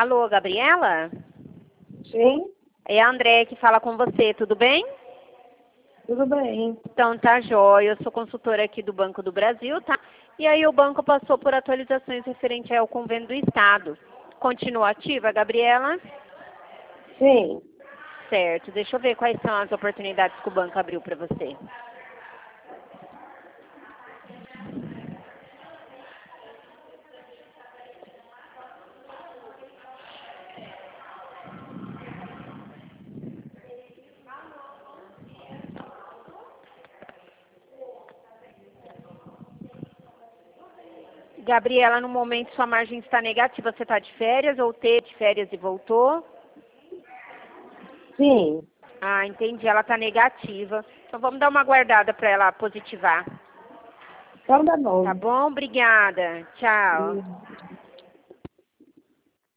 Alô, Gabriela? Sim, É a André que fala com você, tudo bem? tudo bem. Então tá jóia, eu sou consultora aqui do Banco do Brasil, tá? E aí o banco passou por atualizações referente ao convênio do Estado. Continua ativa, Gabriela? Sim, Certo, deixa eu ver quais são as oportunidades que o banco abriu para você. Gabriela, no momento sua margem está negativa, você está de férias ou teve de férias e voltou? sim. Ah, entendi, ela está negativa. Então vamos dar uma guardada para ela positivar. Então tá bom. Tá bom? Obrigada. Tchau.